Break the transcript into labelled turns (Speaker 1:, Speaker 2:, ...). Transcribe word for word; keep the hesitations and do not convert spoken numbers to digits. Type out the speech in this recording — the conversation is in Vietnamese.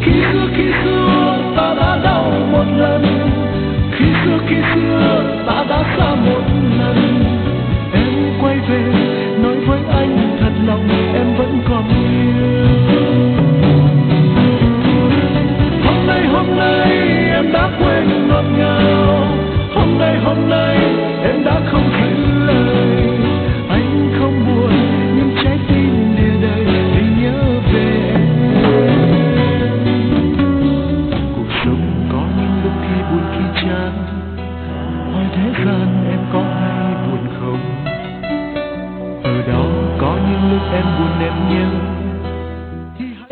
Speaker 1: Khi xưa khi xưa ta đã đau một lần, khi xưa khi xưa ta đã xa một lần. Em quay về nói với anh thật lòng em vẫn còn yêu. Hôm nay hôm nay em đã quên ngọt ngào, hôm nay hôm nay em đã không giữ lời.